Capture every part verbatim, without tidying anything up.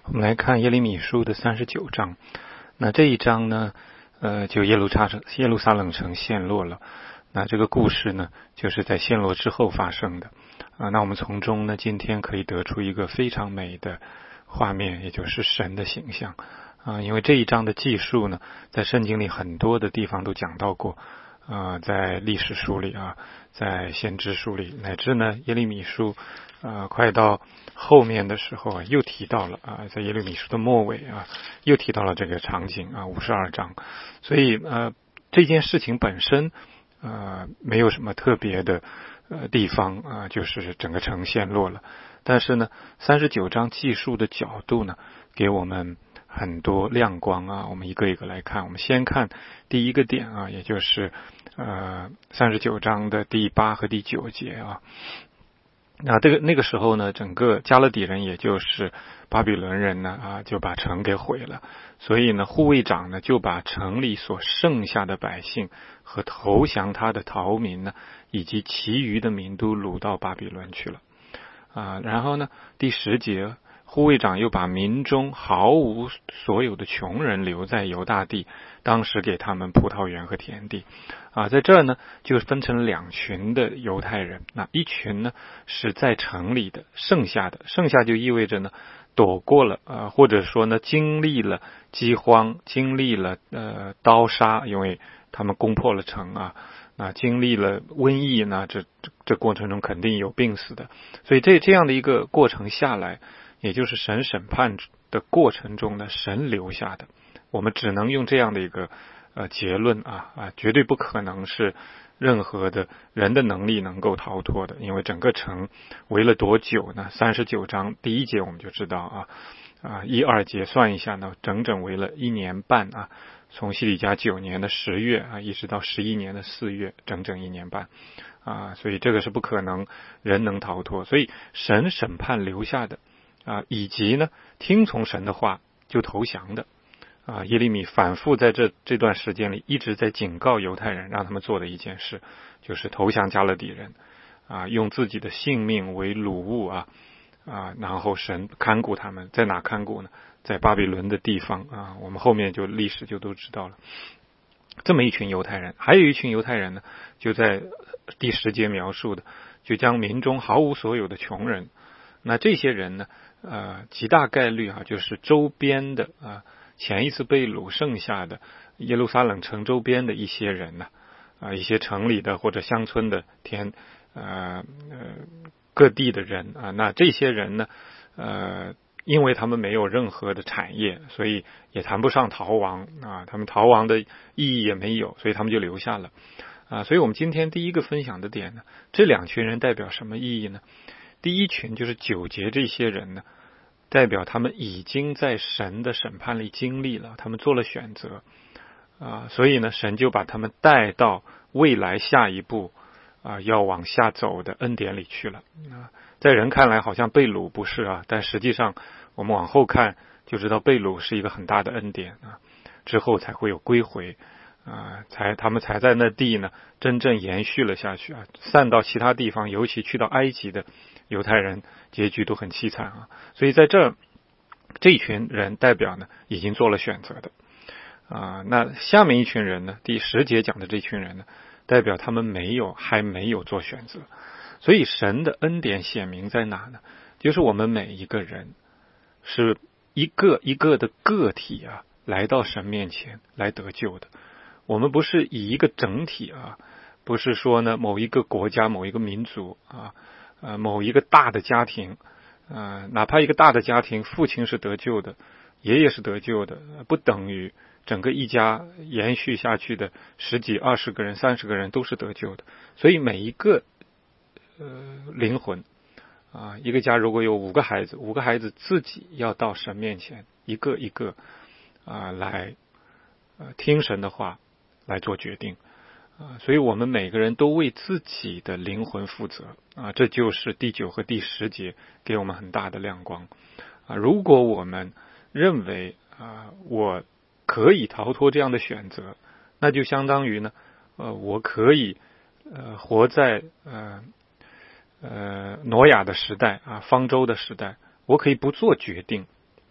我们来看耶利米书的三十九章。那这一章呢，呃，就耶路撒城耶路撒冷城陷落了。那这个故事呢，就是在陷落之后发生的。啊，那我们从中呢，今天可以得出一个非常美的画面，也就是神的形象。啊，因为这一章的记述呢，在圣经里很多的地方都讲到过。啊，在历史书里啊，在先知书里，乃至呢耶利米书，啊，快到后面的时候啊，又提到了啊，在耶利米书的末尾啊，又提到了这个场景啊，五十二章。所以呃，这件事情本身呃没有什么特别的呃地方啊，就是整个城陷落了。但是呢，三十九章记述的角度呢，给我们很多亮光啊，我们一个一个来看。我们先看第一个点啊，也就是呃三十九章的第八和第九节啊。那这个那个时候呢，整个加勒底人，也就是巴比伦人呢啊，就把城给毁了。所以呢，护卫长呢就把城里所剩下的百姓和投降他的逃民呢，以及其余的民都掳到巴比伦去了啊。然后呢，第十节。护卫长又把民中毫无所有的穷人留在犹大地，当时给他们葡萄园和田地。啊，在这儿呢，就分成了两群的犹太人。那一群呢是在城里的，剩下的，剩下就意味着呢躲过了呃，或者说呢经历了饥荒，经历了呃刀杀，因为他们攻破了城啊。那经历了瘟疫呢，这这这过程中肯定有病死的，所以这这样的一个过程下来。也就是神审判的过程中呢，神留下的，我们只能用这样的一个呃结论啊啊，绝对不可能是任何的人的能力能够逃脱的，因为整个城围了多久呢？三十九章第一节我们就知道啊啊一二节算一下呢，整整围了一年半啊，从西底家九年的十月啊，一直到十一年的四月，整整一年半啊，所以这个是不可能人能逃脱，所以神审判留下的。啊，以及呢，听从神的话就投降的啊，耶利米反复在这这段时间里一直在警告犹太人，让他们做的一件事就是投降加勒底人啊，用自己的性命为掳物啊啊，然后神看顾他们，在哪看顾呢？在巴比伦的地方啊，我们后面就历史就都知道了。这么一群犹太人，还有一群犹太人呢，就在第十节描述的，就将民中毫无所有的穷人，那这些人呢？呃，极大概率啊，就是周边的啊，前一次被掳剩下的耶路撒冷城周边的一些人呢，啊，一些城里的或者乡村的田呃呃各地的人啊，那这些人呢，呃，因为他们没有任何的产业，所以也谈不上逃亡啊，他们逃亡的意义也没有，所以他们就留下了啊。所以我们今天第一个分享的点呢，这两群人代表什么意义呢？第一群就是九节这些人呢，代表他们已经在神的审判里经历了，他们做了选择啊，所以呢，神就把他们带到未来下一步啊要往下走的恩典里去了啊。在人看来好像被掳不是啊，但实际上我们往后看就知道被掳是一个很大的恩典啊，之后才会有归回啊，才他们才在那地呢真正延续了下去啊，散到其他地方，尤其去到埃及的。犹太人结局都很凄惨啊，所以在这这一群人代表呢，已经做了选择的啊。那下面一群人呢，第十节讲的这群人呢，代表他们没有还没有做选择。所以神的恩典显明在哪呢？就是我们每一个人是一个一个的个体啊，来到神面前来得救的。我们不是以一个整体啊，不是说呢某一个国家某一个民族啊。呃，某一个大的家庭，呃，哪怕一个大的家庭，父亲是得救的，爷爷是得救的，不等于整个一家延续下去的十几、二十个人、三十个人都是得救的。所以每一个呃灵魂啊，一个家如果有五个孩子，五个孩子自己要到神面前，一个一个啊来呃听神的话来做决定。啊，所以我们每个人都为自己的灵魂负责啊，这就是第九和第十节给我们很大的亮光啊。如果我们认为啊，我可以逃脱这样的选择，那就相当于呢，呃，我可以呃活在呃呃挪亚的时代啊，方舟的时代，我可以不做决定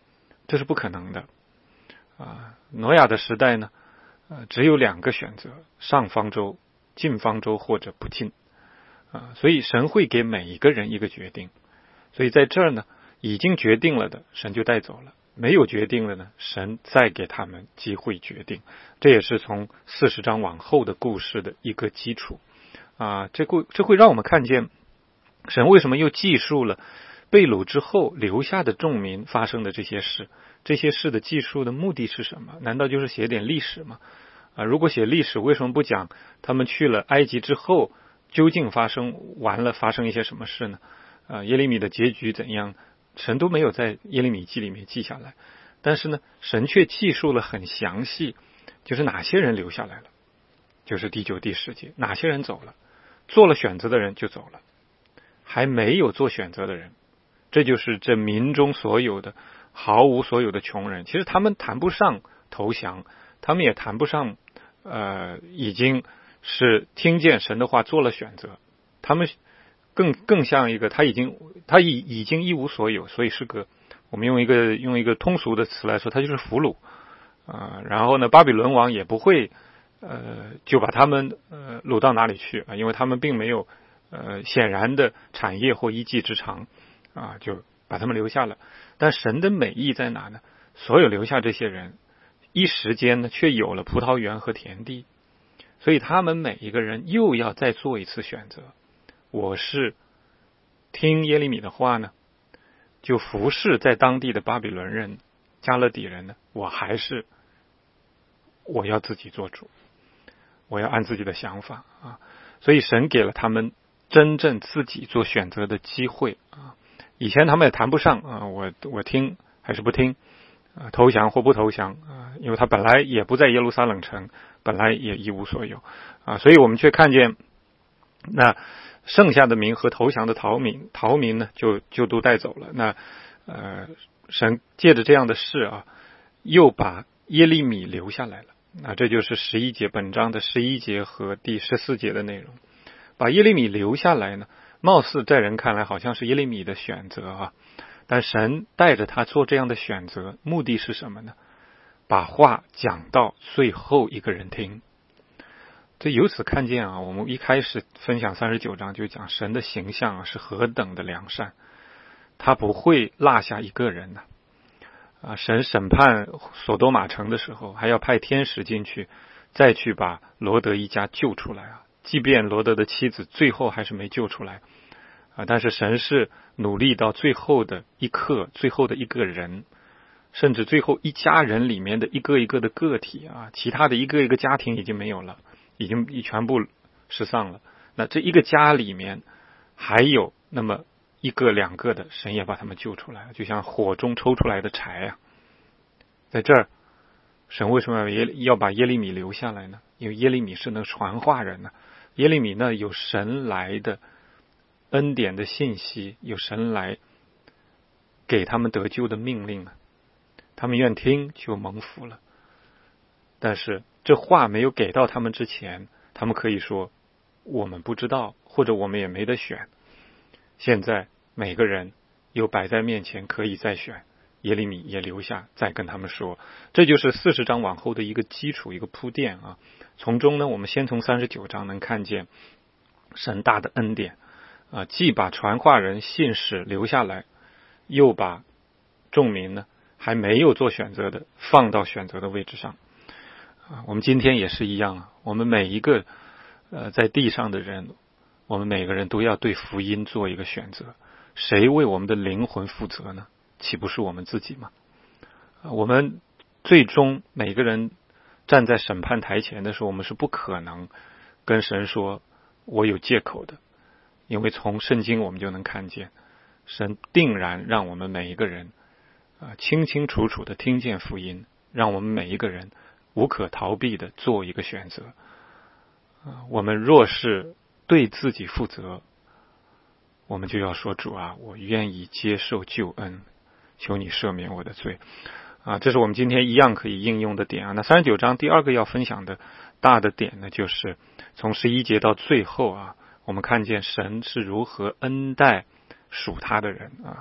这是不可能的啊。挪亚的时代呢，呃，只有两个选择：上方舟、进方舟或者不进啊。所以神会给每一个人一个决定。所以在这儿呢，已经决定了的，神就带走了；没有决定的呢，神再给他们机会决定。这也是从四十章往后的故事的一个基础啊。这会这会让我们看见，神为什么又记述了被掳之后留下的众民发生的这些事？这些事的记述的目的是什么？难道就是写点历史吗？啊，如果写历史，为什么不讲他们去了埃及之后究竟发生完了发生一些什么事呢？啊，耶利米的结局怎样？神都没有在耶利米记里面记下来，但是呢，神却记述了很详细，就是哪些人留下来了，就是第九、第十节，哪些人走了，做了选择的人就走了，还没有做选择的人，这就是这民中所有的毫无所有的穷人。其实他们谈不上投降，他们也谈不上呃，已经是听见神的话做了选择，他们更更像一个他已经他已已经一无所有，所以是个我们用一个用一个通俗的词来说，他就是俘虏啊、呃。然后呢，巴比伦王也不会呃就把他们呃掳到哪里去啊，因为他们并没有呃显然的产业或一技之长啊，就把他们留下了。但神的美意在哪呢？所有留下这些人，一时间呢却有了葡萄园和田地，所以他们每一个人又要再做一次选择。我是听耶利米的话呢，就服侍在当地的巴比伦人、加勒底人呢，我还是我要自己做主，我要按自己的想法啊。所以神给了他们真正自己做选择的机会啊。以前他们也谈不上啊，我我听还是不听啊，投降或不投降啊，因为他本来也不在耶路撒冷城，本来也一无所有啊。所以我们却看见那剩下的民和投降的逃民，逃民呢就就都带走了。那呃，神借着这样的事啊，又把耶利米留下来了。那这就是十一节本章的十一节和第十四节的内容。把耶利米留下来呢，貌似在人看来好像是耶利米的选择啊，但神带着他做这样的选择，目的是什么呢？把话讲到最后一个人听。这由此看见啊，我们一开始分享三十九章就讲神的形象啊是何等的良善，他不会落下一个人呢、啊。啊，神审判所多玛城的时候，还要派天使进去，再去把罗德一家救出来啊。即便罗德的妻子最后还是没救出来啊，但是神是努力到最后的一刻，最后的一个人，甚至最后一家人里面的一个一个的个体啊，其他的一个一个家庭已经没有了，已经全部失丧了。那这一个家里面还有那么一个两个的，神也把他们救出来了，就像火中抽出来的柴啊。在这儿，神为什么要把耶利米留下来呢？因为耶利米是那个传话人呢、啊。耶利米呢有神来的恩典的信息，有神来给他们得救的命令啊，他们愿听就蒙福了。但是这话没有给到他们之前，他们可以说我们不知道，或者我们也没得选。现在每个人又摆在面前可以再选，耶利米也留下再跟他们说。这就是四十章往后的一个基础，一个铺垫啊。从中呢，我们先从三十九章能看见神大的恩典啊，既把传话人信使留下来，又把众民呢还没有做选择的放到选择的位置上啊。我们今天也是一样啊，我们每一个呃在地上的人，我们每个人都要对福音做一个选择。谁为我们的灵魂负责呢？岂不是我们自己吗？啊、我们最终每个人站在审判台前的时候，我们是不可能跟神说我有借口的，因为从圣经我们就能看见，神定然让我们每一个人啊清清楚楚的听见福音，让我们每一个人无可逃避的做一个选择啊。我们若是对自己负责，我们就要说主啊，我愿意接受救恩，求你赦免我的罪啊。这是我们今天一样可以应用的点啊。那三十九章第二个要分享的大的点呢，就是从十一节到最后啊，我们看见神是如何恩待属他的人啊。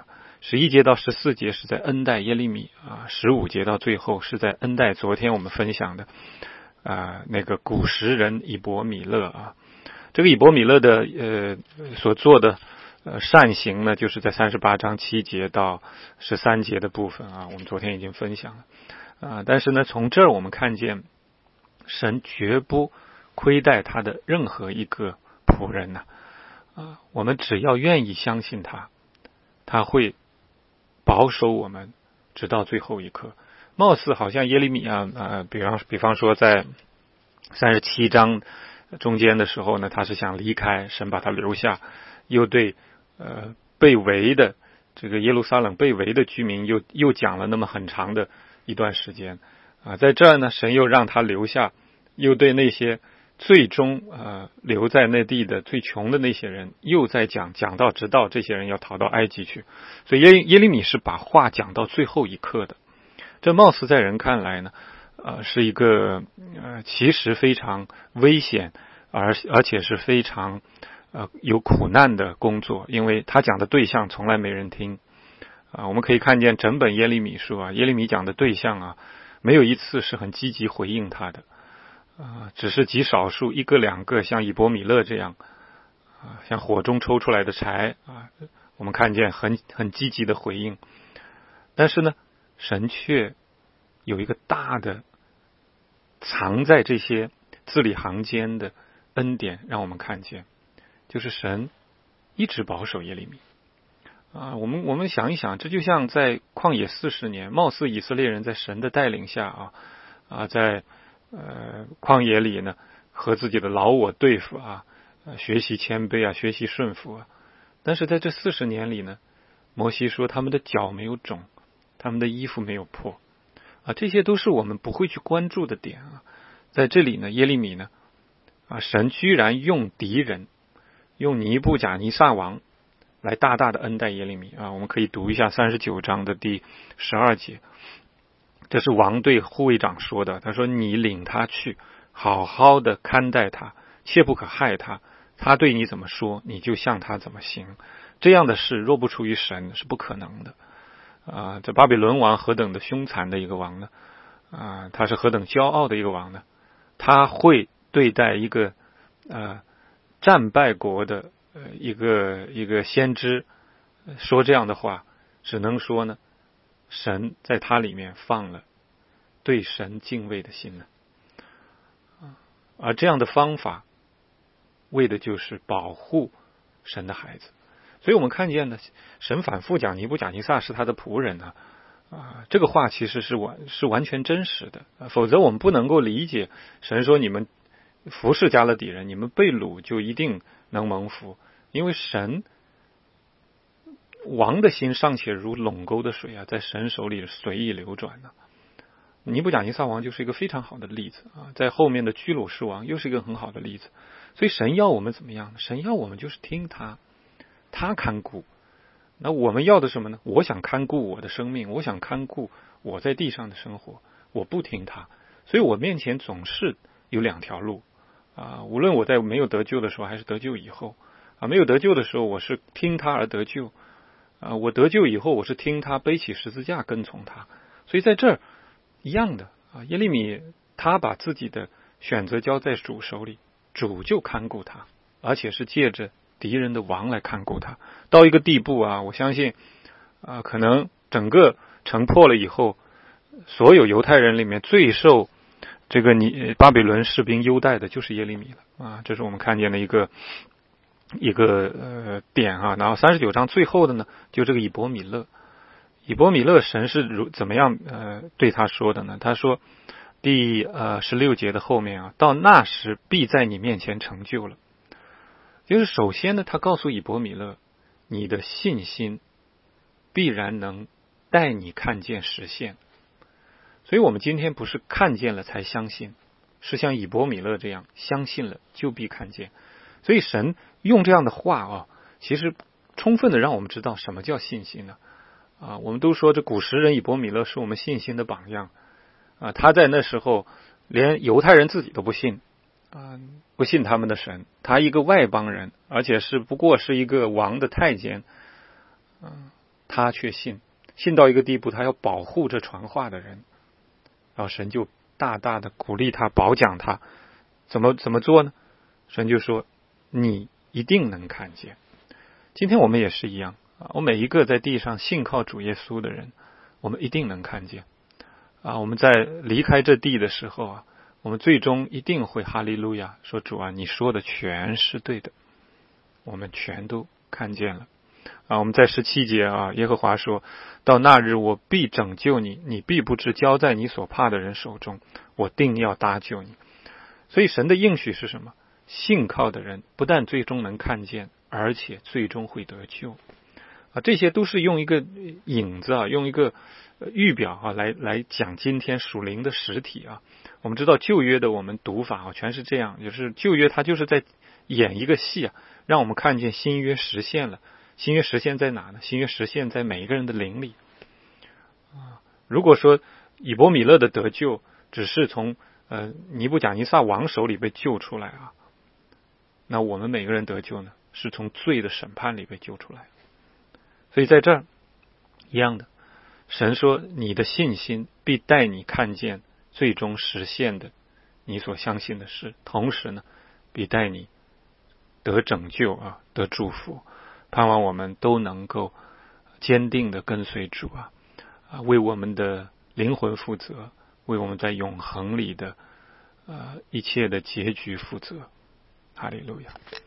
十一节到十四节是在恩待耶利米啊，十五节到最后是在恩待昨天我们分享的啊那个古时人以伯米勒啊。这个以伯米勒的呃所做的呃善行呢，就是在三十八章七节到十三节的部分啊，我们昨天已经分享了啊。但是呢，从这儿我们看见神绝不亏待他的任何一个仆人呐啊，我们只要愿意相信他，他会保守我们直到最后一刻。貌似好像耶利米啊，呃，比方比方说在三十七章中间的时候呢，他是想离开，神把他留下，又对呃被围的这个耶路撒冷被围的居民又又讲了那么很长的一段时间啊，在这儿呢，神又让他留下，又对那些最终呃留在那地的最穷的那些人又在讲，讲到直到这些人要逃到埃及去，所以耶耶利米是把话讲到最后一刻的。这貌似在人看来呢，呃是一个呃其实非常危险，而而且是非常呃有苦难的工作，因为他讲的对象从来没人听啊。我们可以看见整本耶利米书啊，耶利米讲的对象啊，没有一次是很积极回应他的。啊，只是极少数一个两个像以伯米勒这样啊，像火中抽出来的柴啊，我们看见很很积极的回应。但是呢，神却有一个大的藏在这些字里行间的恩典，让我们看见，就是神一直保守耶利米啊。我们我们想一想，这就像在旷野四十年，貌似以色列人在神的带领下啊啊，在呃，旷野里呢，和自己的老我对付啊，呃、学习谦卑啊，学习顺服啊。但是在这四十年里呢，摩西说他们的脚没有肿，他们的衣服没有破啊，这些都是我们不会去关注的点啊。在这里呢，耶利米呢，啊，神居然用敌人，用尼布甲尼撒王来大大的恩待耶利米啊。我们可以读一下三十九章的第十二节。这是王对护卫长说的，他说你领他去，好好的看待他，切不可害他，他对你怎么说，你就向他怎么行。这样的事若不出于神是不可能的啊！这巴比伦王何等的凶残的一个王呢啊，他是何等骄傲的一个王呢？他会对待一个呃战败国的呃一个一个先知说这样的话，只能说呢，神在他里面放了对神敬畏的心呢，而这样的方法为的就是保护神的孩子。所以我们看见呢，神反复讲尼布甲尼撒是他的仆人呢，啊，这个话其实是完是完全真实的，否则我们不能够理解神说你们服侍加勒底人，你们被掳就一定能蒙福，因为神王的心尚且如垄沟的水啊，在神手里随意流转呢。尼布甲尼撒王就是一个非常好的例子啊，在后面的居鲁士王又是一个很好的例子。所以神要我们怎么样呢？神要我们就是听他，他看顾。那我们要的什么呢？我想看顾我的生命，我想看顾我在地上的生活，我不听他，所以我面前总是有两条路啊，无论我在没有得救的时候还是得救以后啊，没有得救的时候我是听他而得救啊，我得救以后我是听他背起十字架跟从他。所以在这儿一样的啊，耶利米他把自己的选择交在主手里，主就看顾他，而且是借着敌人的王来看顾他，到一个地步啊，我相信啊，可能整个城破了以后，所有犹太人里面最受这个你巴比伦士兵优待的就是耶利米了啊，这是我们看见的一个一个呃点啊。然后三十九章最后的呢，就这个以伯米勒，以伯米勒神是如怎么样呃对他说的呢？他说第呃十六节的后面啊，到那时必在你面前成就了。就是首先呢，他告诉以伯米勒，你的信心必然能带你看见实现。所以我们今天不是看见了才相信，是像以伯米勒这样相信了就必看见。所以神用这样的话啊，其实充分的让我们知道什么叫信心呢？啊，我们都说这古时人以伯米勒是我们信心的榜样啊，他在那时候连犹太人自己都不信啊，不信他们的神，他一个外邦人，而且是不过是一个王的太监，嗯， 他却信，信到一个地步，他要保护这传话的人，然后神就大大的鼓励他，褒奖他。怎么怎么做呢？神就说你一定能看见。今天我们也是一样啊，我每一个在地上信靠主耶稣的人，我们一定能看见啊。我们在离开这地的时候啊，我们最终一定会哈利路亚，说主啊，你说的全是对的，我们全都看见了啊。我们在十七节啊，耶和华说，到那日我必拯救你，你必不知交在你所怕的人手中，我定要搭救你。所以神的应许是什么？信靠的人不但最终能看见，而且最终会得救啊！这些都是用一个影子啊，用一个预表啊，来来讲今天属灵的实体啊。我们知道旧约的我们读法啊，全是这样，就是旧约它就是在演一个戏啊，让我们看见新约实现了。新约实现在哪呢？新约实现在每一个人的灵里啊。如果说以伯米勒的得救只是从呃尼布甲尼撒王手里被救出来啊，那我们每个人得救呢，是从罪的审判里被救出来。所以在这儿一样的，神说你的信心必带你看见最终实现的你所相信的事，同时呢必带你得拯救啊，得祝福。盼望我们都能够坚定的跟随主啊，啊，为我们的灵魂负责，为我们在永恒里的呃一切的结局负责。哈利路亚。